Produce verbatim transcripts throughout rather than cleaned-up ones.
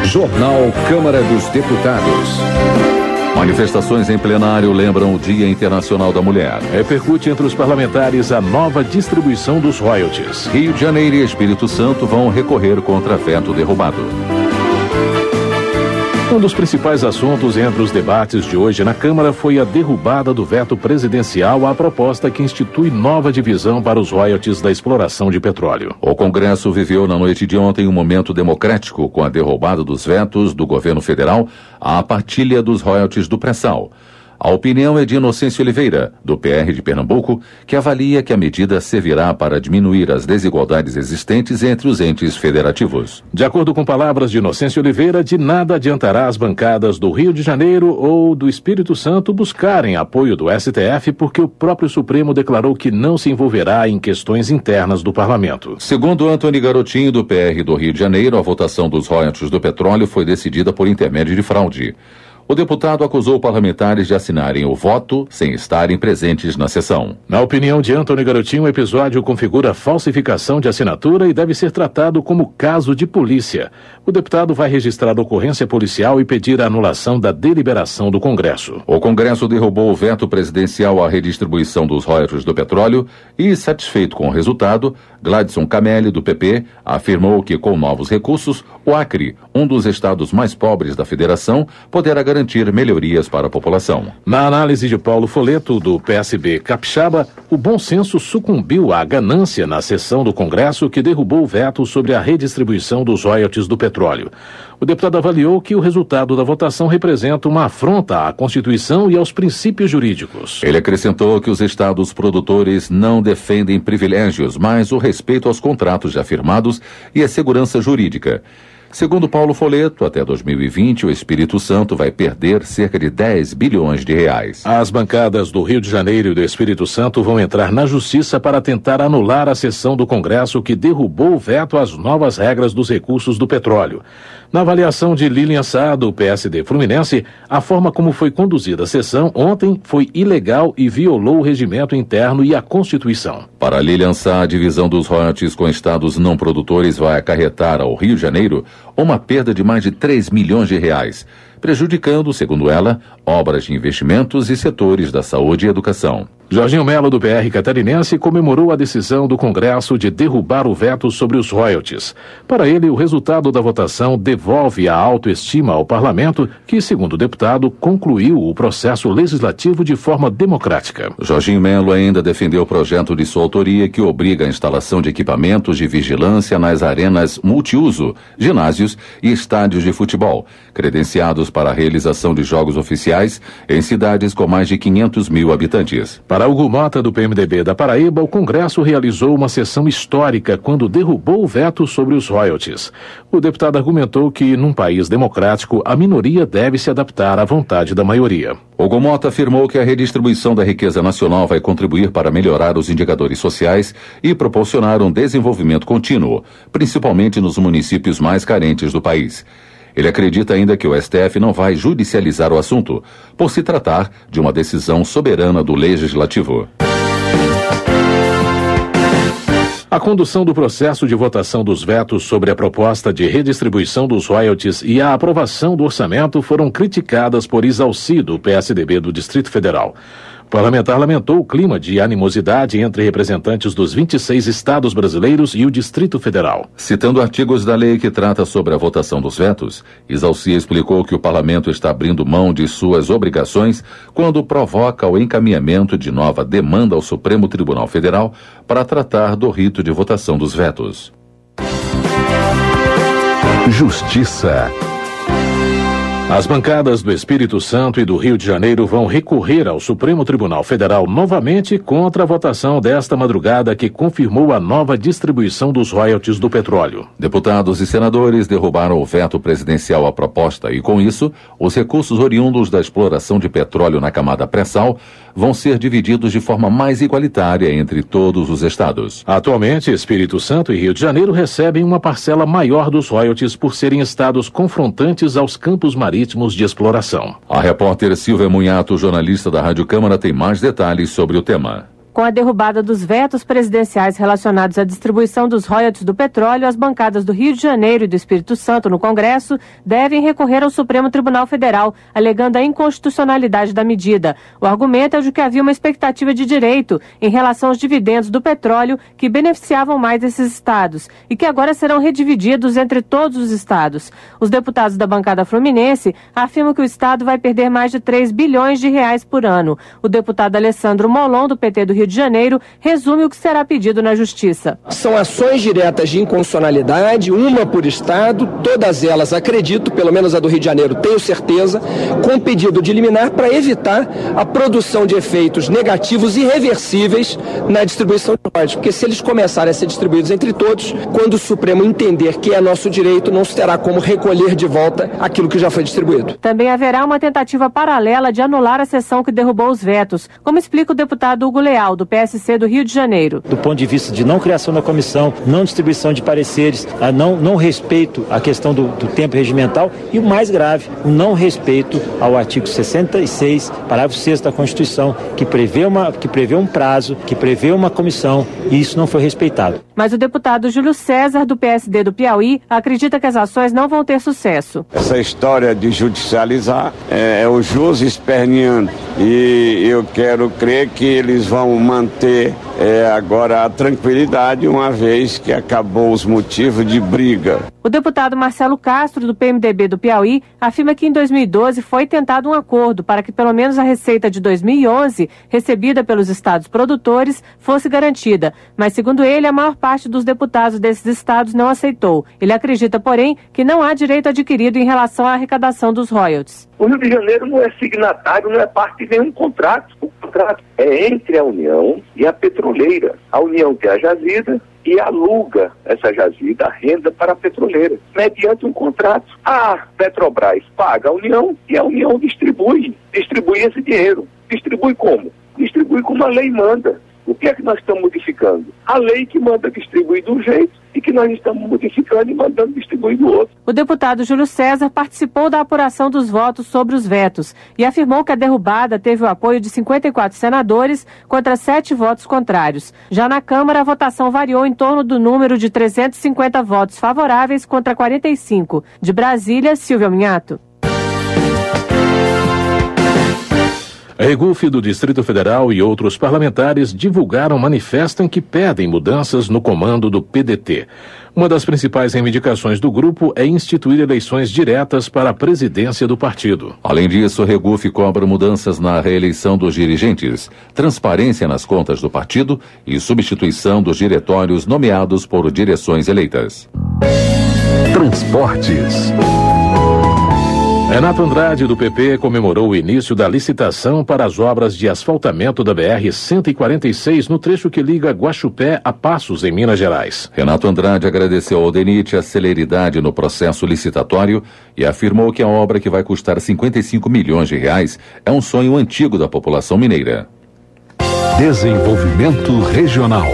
Jornal Câmara dos Deputados. Manifestações em plenário lembram o Dia Internacional da Mulher. Repercute entre os parlamentares a nova distribuição dos royalties. Rio de Janeiro e Espírito Santo vão recorrer contra veto derrubado. Um dos principais assuntos entre os debates de hoje na Câmara foi a derrubada do veto presidencial à proposta que institui nova divisão para os royalties da exploração de petróleo. O Congresso viveu na noite de ontem um momento democrático com a derrubada dos vetos do governo federal à partilha dos royalties do pré-sal. A opinião é de Inocêncio Oliveira, do P R de Pernambuco, que avalia que a medida servirá para diminuir as desigualdades existentes entre os entes federativos. De acordo com palavras de Inocêncio Oliveira, de nada adiantará as bancadas do Rio de Janeiro ou do Espírito Santo buscarem apoio do S T F porque o próprio Supremo declarou que não se envolverá em questões internas do parlamento. Segundo Antony Garotinho, do P R do Rio de Janeiro, a votação dos royalties do petróleo foi decidida por intermédio de fraude. O deputado acusou parlamentares de assinarem o voto sem estarem presentes na sessão. Na opinião de Antony Garotinho, o episódio configura falsificação de assinatura e deve ser tratado como caso de polícia. O deputado vai registrar ocorrência policial e pedir a anulação da deliberação do Congresso. O Congresso derrubou o veto presidencial à redistribuição dos royalties do petróleo e, satisfeito com o resultado, Gladson Camelli, do P P, afirmou que, com novos recursos, o Acre, um dos estados mais pobres da federação, poderá garantir melhorias para a população. Na análise de Paulo Foleto, do P S B Capixaba, o bom senso sucumbiu à ganância na sessão do Congresso que derrubou o veto sobre a redistribuição dos royalties do petróleo. O deputado avaliou que o resultado da votação representa uma afronta à Constituição e aos princípios jurídicos. Ele acrescentou que os estados produtores não defendem privilégios, mas o respeito aos contratos já firmados e a segurança jurídica. Segundo Paulo Foleto, até dois mil e vinte, o Espírito Santo vai perder cerca de dez bilhões de reais. As bancadas do Rio de Janeiro e do Espírito Santo vão entrar na Justiça para tentar anular a sessão do Congresso que derrubou o veto às novas regras dos recursos do petróleo. Na avaliação de Lilian Sá, do P S D Fluminense, a forma como foi conduzida a sessão ontem foi ilegal e violou o regimento interno e a Constituição. Para Lilian Sá, a divisão dos royalties com estados não produtores vai acarretar ao Rio de Janeiro uma perda de mais de três milhões de reais, prejudicando, segundo ela, obras de investimentos e setores da saúde e educação. Jorginho Melo, do P R catarinense, comemorou a decisão do Congresso de derrubar o veto sobre os royalties. Para ele, o resultado da votação devolve a autoestima ao parlamento, que, segundo o deputado, concluiu o processo legislativo de forma democrática. Jorginho Melo ainda defendeu o projeto de sua autoria que obriga a instalação de equipamentos de vigilância nas arenas multiuso, ginásios e estádios de futebol, credenciados para a realização de jogos oficiais em cidades com mais de quinhentos mil habitantes. Para Hugo Mota, do P M D B da Paraíba, o Congresso realizou uma sessão histórica quando derrubou o veto sobre os royalties. O deputado argumentou que, num país democrático, a minoria deve se adaptar à vontade da maioria. Hugo Mota afirmou que a redistribuição da riqueza nacional vai contribuir para melhorar os indicadores sociais e proporcionar um desenvolvimento contínuo, principalmente nos municípios mais carentes do país. Ele acredita ainda que o S T F não vai judicializar o assunto, por se tratar de uma decisão soberana do Legislativo. A condução do processo de votação dos vetos sobre a proposta de redistribuição dos royalties e a aprovação do orçamento foram criticadas por Isalci, do P S D B do Distrito Federal. O parlamentar lamentou o clima de animosidade entre representantes dos vinte e seis estados brasileiros e o Distrito Federal. Citando artigos da lei que trata sobre a votação dos vetos, Isalci explicou que o parlamento está abrindo mão de suas obrigações quando provoca o encaminhamento de nova demanda ao Supremo Tribunal Federal para tratar do rito de votação dos vetos. Justiça. As bancadas do Espírito Santo e do Rio de Janeiro vão recorrer ao Supremo Tribunal Federal novamente contra a votação desta madrugada que confirmou a nova distribuição dos royalties do petróleo. Deputados e senadores derrubaram o veto presidencial à proposta e, com isso, os recursos oriundos da exploração de petróleo na camada pré-sal vão ser divididos de forma mais igualitária entre todos os estados. Atualmente, Espírito Santo e Rio de Janeiro recebem uma parcela maior dos royalties por serem estados confrontantes aos campos marítimos de exploração. A repórter Silvia Munhato, jornalista da Rádio Câmara, tem mais detalhes sobre o tema. Com a derrubada dos vetos presidenciais relacionados à distribuição dos royalties do petróleo, as bancadas do Rio de Janeiro e do Espírito Santo no Congresso devem recorrer ao Supremo Tribunal Federal, alegando a inconstitucionalidade da medida. O argumento é o de que havia uma expectativa de direito em relação aos dividendos do petróleo que beneficiavam mais esses estados e que agora serão redivididos entre todos os estados. Os deputados da bancada fluminense afirmam que o estado vai perder mais de três bilhões de reais por ano. O deputado Alessandro Molon, do P T do Rio de Janeiro, resume o que será pedido na Justiça. São ações diretas de inconstitucionalidade, uma por estado, todas elas, acredito, pelo menos a do Rio de Janeiro, tenho certeza, com pedido de liminar para evitar a produção de efeitos negativos irreversíveis na distribuição de royalties, porque se eles começarem a ser distribuídos entre todos, quando o Supremo entender que é nosso direito, não se terá como recolher de volta aquilo que já foi distribuído. Também haverá uma tentativa paralela de anular a sessão que derrubou os vetos, como explica o deputado Hugo Leal, do P S C do Rio de Janeiro. Do ponto de vista de não criação da comissão, não distribuição de pareceres, não, não respeito à questão do, do tempo regimental e o mais grave, o não respeito ao artigo sessenta e seis, parágrafo sexto da Constituição, que prevê, uma, que prevê um prazo, que prevê uma comissão, e isso não foi respeitado. Mas o deputado Júlio César, do P S D do Piauí, acredita que as ações não vão ter sucesso. Essa história de judicializar é, é o jus esperneando, e eu quero crer que eles vão manter é, agora a tranquilidade, uma vez que acabou os motivos de briga. O deputado Marcelo Castro, do P M D B do Piauí, afirma que em dois mil e doze foi tentado um acordo para que pelo menos a receita de dois mil e onze, recebida pelos estados produtores, fosse garantida. Mas, segundo ele, a maior parte dos deputados desses estados não aceitou. Ele acredita, porém, que não há direito adquirido em relação à arrecadação dos royalties. O Rio de Janeiro não é signatário, não é parte de nenhum contrato. O contrato é entre a União e a petroleira. A União tem a jazida e aluga essa jazida, a renda para a petroleira, mediante um contrato. A Petrobras paga a União e a União distribui, distribui esse dinheiro. Distribui como? Distribui como a lei manda. O que é que nós estamos modificando? A lei que manda distribuir de um jeito e que nós estamos modificando e mandando distribuir do outro. O deputado Júlio César participou da apuração dos votos sobre os vetos e afirmou que a derrubada teve o apoio de cinquenta e quatro senadores contra sete votos contrários. Já na Câmara, a votação variou em torno do número de trezentos e cinquenta votos favoráveis contra quarenta e cinco. De Brasília, Silvia Minhato. A Reguf do Distrito Federal e outros parlamentares divulgaram um manifesto em que pedem mudanças no comando do P D T. Uma das principais reivindicações do grupo é instituir eleições diretas para a presidência do partido. Além disso, a Reguf cobra mudanças na reeleição dos dirigentes, transparência nas contas do partido e substituição dos diretórios nomeados por direções eleitas. Transportes. Renato Andrade, do P P, comemorou o início da licitação para as obras de asfaltamento da B R cento e quarenta e seis no trecho que liga Guaxupé a Passos, em Minas Gerais. Renato Andrade agradeceu ao DENIT a celeridade no processo licitatório e afirmou que a obra, que vai custar cinquenta e cinco milhões de reais, é um sonho antigo da população mineira. Desenvolvimento regional.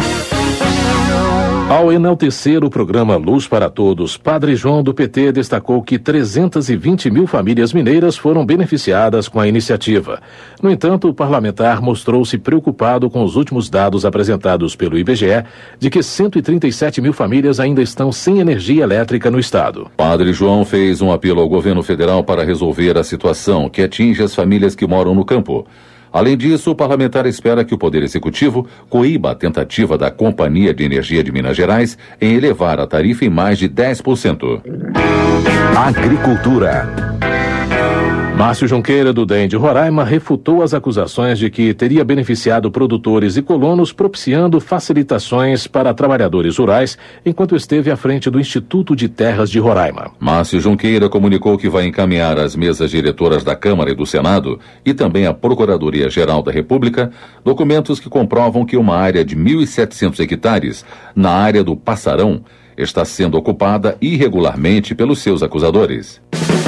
Ao enaltecer o programa Luz para Todos, Padre João, do P T, destacou que trezentas e vinte mil famílias mineiras foram beneficiadas com a iniciativa. No entanto, o parlamentar mostrou-se preocupado com os últimos dados apresentados pelo I B G E de que cento e trinta e sete mil famílias ainda estão sem energia elétrica no estado. Padre João fez um apelo ao governo federal para resolver a situação que atinge as famílias que moram no campo. Além disso, o parlamentar espera que o Poder Executivo coíba a tentativa da Companhia de Energia de Minas Gerais em elevar a tarifa em mais de dez por cento. Agricultura. Márcio Junqueira, do D E M de Roraima, refutou as acusações de que teria beneficiado produtores e colonos propiciando facilitações para trabalhadores rurais enquanto esteve à frente do Instituto de Terras de Roraima. Márcio Junqueira comunicou que vai encaminhar às mesas diretoras da Câmara e do Senado e também à Procuradoria-Geral da República documentos que comprovam que uma área de mil e setecentos hectares na área do Passarão está sendo ocupada irregularmente pelos seus acusadores.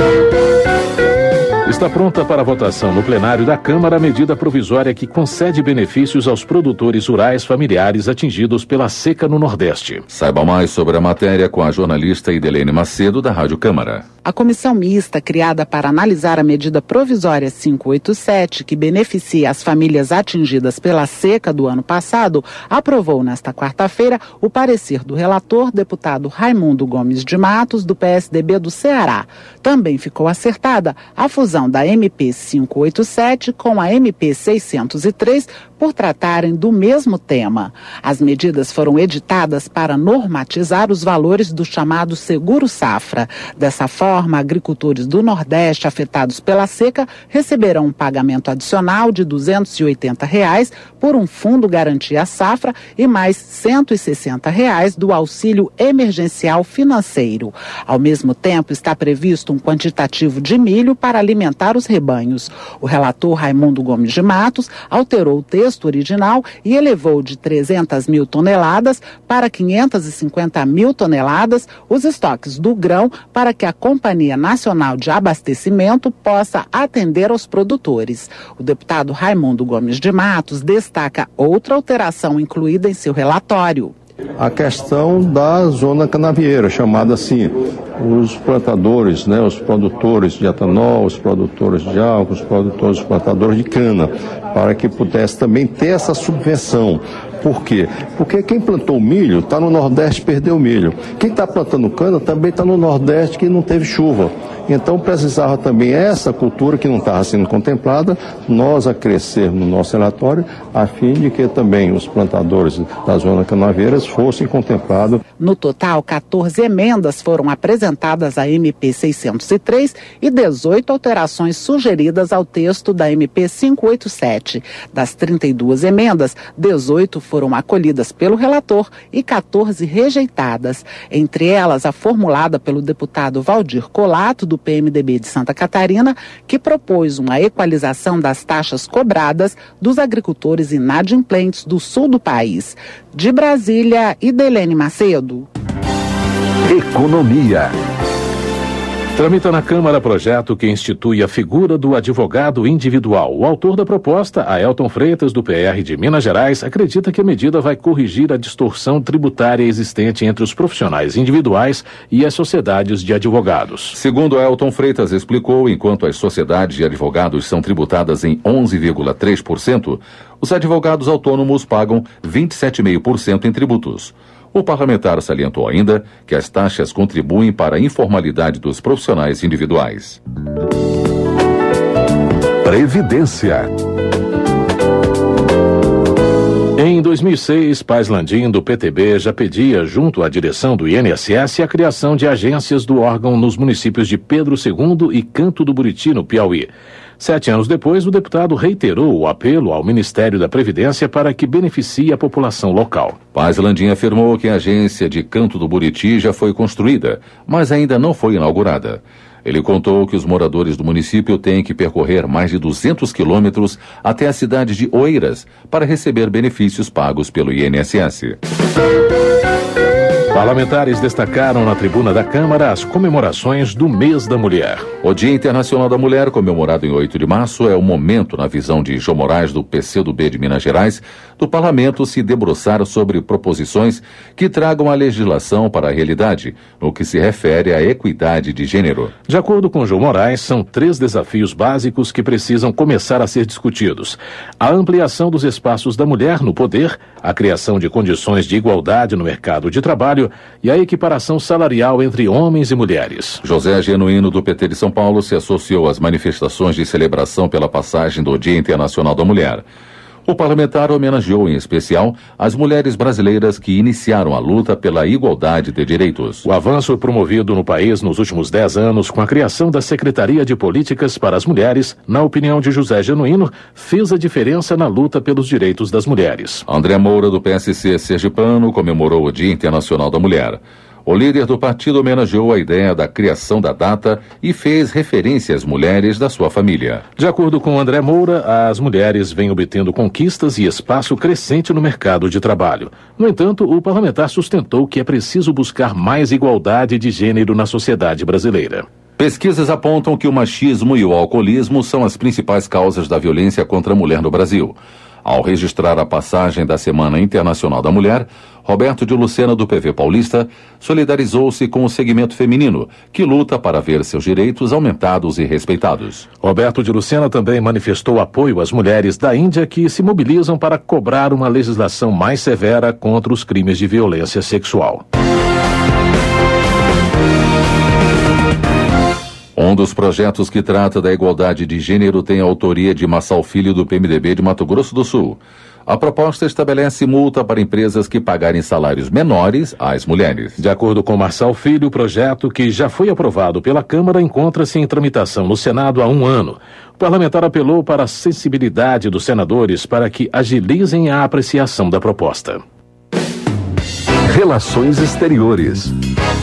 Está pronta para votação no plenário da Câmara a medida provisória que concede benefícios aos produtores rurais familiares atingidos pela seca no Nordeste. Saiba mais sobre a matéria com a jornalista Idelene Macedo, da Rádio Câmara. A comissão mista, criada para analisar a medida provisória quinhentos e oitenta e sete, que beneficia as famílias atingidas pela seca do ano passado, aprovou nesta quarta-feira o parecer do relator, deputado Raimundo Gomes de Matos, do P S D B do Ceará. Também ficou acertada a fusão da M P quinhentos e oitenta e sete com a M P seiscentos e três, por tratarem do mesmo tema. As medidas foram editadas para normatizar os valores do chamado Seguro Safra. Dessa forma, agricultores do Nordeste afetados pela seca receberão um pagamento adicional de duzentos e oitenta reais por um fundo garantia safra e mais cento e sessenta reais do auxílio emergencial financeiro. Ao mesmo tempo, está previsto um quantitativo de milho para alimentar os rebanhos. O relator Raimundo Gomes de Matos alterou o texto original e elevou de trezentas mil toneladas para quinhentas e cinquenta mil toneladas os estoques do grão para que a Companhia Nacional de Abastecimento possa atender aos produtores. O deputado Raimundo Gomes de Matos destaca outra alteração incluída em seu relatório. A questão da zona canavieira, chamada assim, os plantadores, né, os produtores de etanol, os produtores de álcool, os produtores, os plantadores de cana, para que pudesse também ter essa subvenção. Por quê? Porque quem plantou milho está no Nordeste e perdeu milho. Quem está plantando cana também está no Nordeste que não teve chuva. Então precisava também essa cultura que não estava sendo contemplada, nós acrescermos no nosso relatório, a fim de que também os plantadores da zona canaveiras fossem contemplados. No total, quatorze emendas foram apresentadas à M P seiscentos e três e dezoito alterações sugeridas ao texto da M P quinhentos e oitenta e sete. Das trinta e duas emendas, dezoito foram acolhidas pelo relator e quatorze rejeitadas. Entre elas, a formulada pelo deputado Valdir Colato, do P M D B de Santa Catarina, que propôs uma equalização das taxas cobradas dos agricultores inadimplentes do sul do país. De Brasília, Idelene Macedo. Economia. Tramita na Câmara projeto que institui a figura do advogado individual. O autor da proposta, Aelton Freitas, do P R de Minas Gerais, acredita que a medida vai corrigir a distorção tributária existente entre os profissionais individuais e as sociedades de advogados. Segundo Aelton Freitas explicou, enquanto as sociedades de advogados são tributadas em onze vírgula três por cento, os advogados autônomos pagam vinte e sete vírgula cinco por cento em tributos. O parlamentar salientou ainda que as taxas contribuem para a informalidade dos profissionais individuais. Previdência. Em dois mil e seis, Paz Landim, do P T B, já pedia, junto à direção do I N S S, a criação de agências do órgão nos municípios de Pedro segundo e Canto do Buriti, no Piauí. Sete anos depois, o deputado reiterou o apelo ao Ministério da Previdência para que beneficie a população local. Paz Landim afirmou que a agência de Canto do Buriti já foi construída, mas ainda não foi inaugurada. Ele contou que os moradores do município têm que percorrer mais de duzentos quilômetros até a cidade de Oeiras para receber benefícios pagos pelo I N S S. Parlamentares destacaram na tribuna da Câmara as comemorações do Mês da Mulher. O Dia Internacional da Mulher, comemorado em oito de março, é o momento, na visão de João Moraes, do P C do B de Minas Gerais, do Parlamento se debruçar sobre proposições que tragam a legislação para a realidade, no que se refere à equidade de gênero. De acordo com João Moraes, são três desafios básicos que precisam começar a ser discutidos: a ampliação dos espaços da mulher no poder, a criação de condições de igualdade no mercado de trabalho e a equiparação salarial entre homens e mulheres. José Genuíno, do P T de São Paulo, se associou às manifestações de celebração pela passagem do Dia Internacional da Mulher. O parlamentar homenageou em especial as mulheres brasileiras que iniciaram a luta pela igualdade de direitos. O avanço promovido no país nos últimos dez anos com a criação da Secretaria de Políticas para as Mulheres, na opinião de José Genuíno, fez a diferença na luta pelos direitos das mulheres. André Moura, do P S C sergipano, comemorou o Dia Internacional da Mulher. O líder do partido homenageou a ideia da criação da data e fez referência às mulheres da sua família. De acordo com André Moura, as mulheres vêm obtendo conquistas e espaço crescente no mercado de trabalho. No entanto, o parlamentar sustentou que é preciso buscar mais igualdade de gênero na sociedade brasileira. Pesquisas apontam que o machismo e o alcoolismo são as principais causas da violência contra a mulher no Brasil. Ao registrar a passagem da Semana Internacional da Mulher, Roberto de Lucena, do P V Paulista, solidarizou-se com o segmento feminino, que luta para ver seus direitos aumentados e respeitados. Roberto de Lucena também manifestou apoio às mulheres da Índia que se mobilizam para cobrar uma legislação mais severa contra os crimes de violência sexual. Um dos projetos que trata da igualdade de gênero tem a autoria de Massal Filho, do P M D B de Mato Grosso do Sul. A proposta estabelece multa para empresas que pagarem salários menores às mulheres. De acordo com Marçal Filho, o projeto, que já foi aprovado pela Câmara, encontra-se em tramitação no Senado há um ano. O parlamentar apelou para a sensibilidade dos senadores para que agilizem a apreciação da proposta. Relações Exteriores.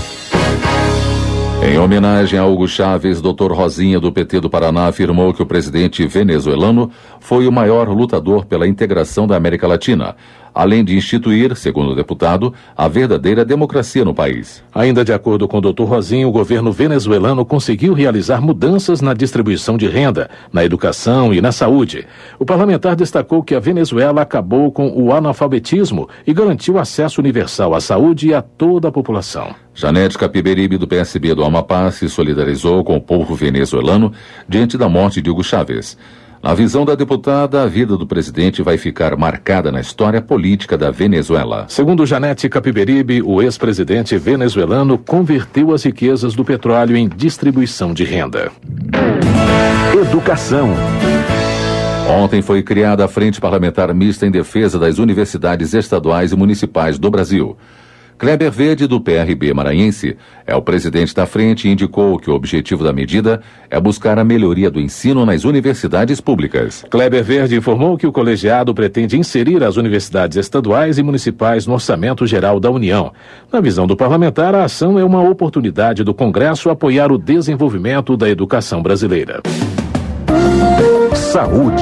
Em homenagem a Hugo Chávez, doutor Rosinha, do P T do Paraná, afirmou que o presidente venezuelano foi o maior lutador pela integração da América Latina, além de instituir, segundo o deputado, a verdadeira democracia no país. Ainda de acordo com o doutor Rosinha, o governo venezuelano conseguiu realizar mudanças na distribuição de renda, na educação e na saúde. O parlamentar destacou que a Venezuela acabou com o analfabetismo e garantiu acesso universal à saúde e a toda a população. Janete Capiberibe, do P S B do Amapá, se solidarizou com o povo venezuelano diante da morte de Hugo Chávez. Na visão da deputada, a vida do presidente vai ficar marcada na história política da Venezuela. Segundo Janete Capiberibe, o ex-presidente venezuelano converteu as riquezas do petróleo em distribuição de renda. Educação. Ontem foi criada a Frente Parlamentar Mista em defesa das universidades estaduais e municipais do Brasil. Kleber Verde, do P R B maranhense, é o presidente da frente e indicou que o objetivo da medida é buscar a melhoria do ensino nas universidades públicas. Kleber Verde informou que o colegiado pretende inserir as universidades estaduais e municipais no Orçamento Geral da União. Na visão do parlamentar, a ação é uma oportunidade do Congresso apoiar o desenvolvimento da educação brasileira. Saúde.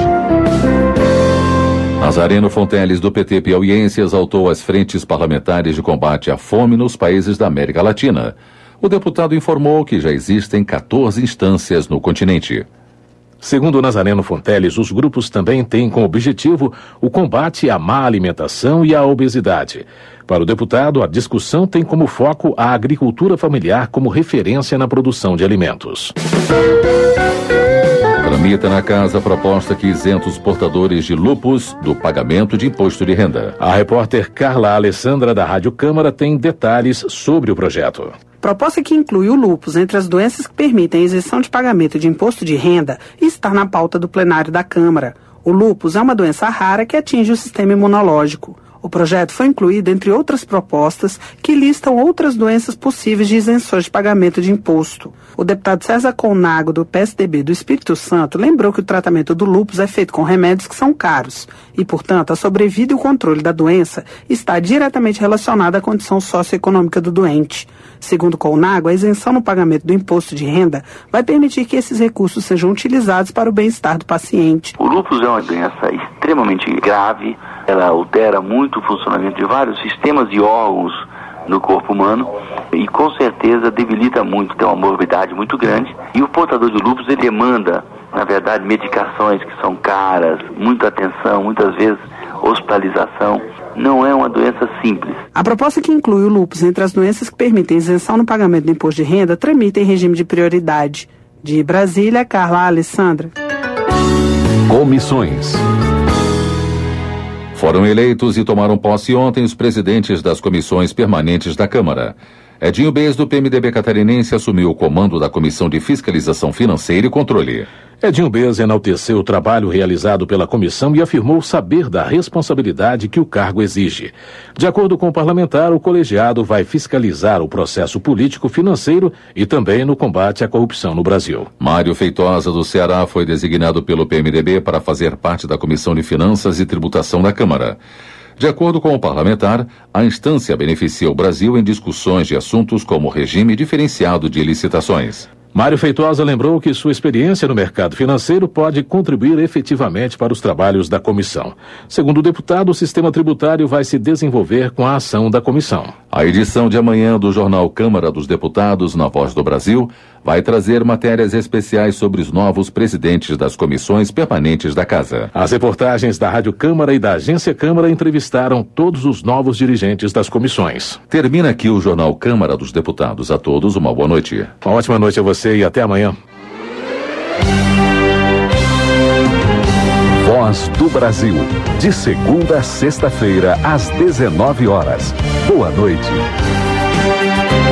Nazareno Fonteles, do P T piauiense, exaltou as frentes parlamentares de combate à fome nos países da América Latina. O deputado informou que já existem quatorze instâncias no continente. Segundo Nazareno Fonteles, os grupos também têm como objetivo o combate à má alimentação e à obesidade. Para o deputado, a discussão tem como foco a agricultura familiar como referência na produção de alimentos. Tramita na casa a proposta que isenta os portadores de lúpus do pagamento de imposto de renda. A repórter Carla Alessandra, da Rádio Câmara, tem detalhes sobre o projeto. Proposta que inclui o lúpus entre as doenças que permitem a isenção de pagamento de imposto de renda está na pauta do plenário da Câmara. O lúpus é uma doença rara que atinge o sistema imunológico. O projeto foi incluído entre outras propostas que listam outras doenças possíveis de isenções de pagamento de imposto. O deputado César Colnago, do P S D B do Espírito Santo, lembrou que o tratamento do lúpus é feito com remédios que são caros e, portanto, a sobrevida e o controle da doença está diretamente relacionada à condição socioeconômica do doente. Segundo Colnago, a isenção no pagamento do imposto de renda vai permitir que esses recursos sejam utilizados para o bem-estar do paciente. O lúpus é uma doença extremamente grave, ela altera muito o funcionamento de vários sistemas e órgãos no corpo humano e com certeza debilita muito, tem uma morbidade muito grande. E o portador de lúpus, ele demanda, na verdade, medicações que são caras, muita atenção, muitas vezes hospitalização. Não é uma doença simples. A proposta que inclui o lúpus entre as doenças que permitem isenção no pagamento do imposto de renda tramita em regime de prioridade. De Brasília, Carla Alessandra. Comissões. Foram eleitos e tomaram posse ontem os presidentes das comissões permanentes da Câmara. Edinho Bez, do P M D B catarinense, assumiu o comando da Comissão de Fiscalização Financeira e Controle. Edinho Bez enalteceu o trabalho realizado pela comissão e afirmou saber da responsabilidade que o cargo exige. De acordo com o parlamentar, o colegiado vai fiscalizar o processo político-financeiro e também no combate à corrupção no Brasil. Mário Feitosa, do Ceará, foi designado pelo P M D B para fazer parte da Comissão de Finanças e Tributação da Câmara. De acordo com o parlamentar, a instância beneficia o Brasil em discussões de assuntos como regime diferenciado de licitações. Mário Feitosa lembrou que sua experiência no mercado financeiro pode contribuir efetivamente para os trabalhos da comissão. Segundo o deputado, o sistema tributário vai se desenvolver com a ação da comissão. A edição de amanhã do jornal Câmara dos Deputados, na Voz do Brasil, vai trazer matérias especiais sobre os novos presidentes das comissões permanentes da Casa. As reportagens da Rádio Câmara e da Agência Câmara entrevistaram todos os novos dirigentes das comissões. Termina aqui o jornal Câmara dos Deputados. A todos uma boa noite. Uma ótima noite a você e até amanhã. Voz do Brasil, de segunda a sexta-feira, às dezenove horas. Boa noite.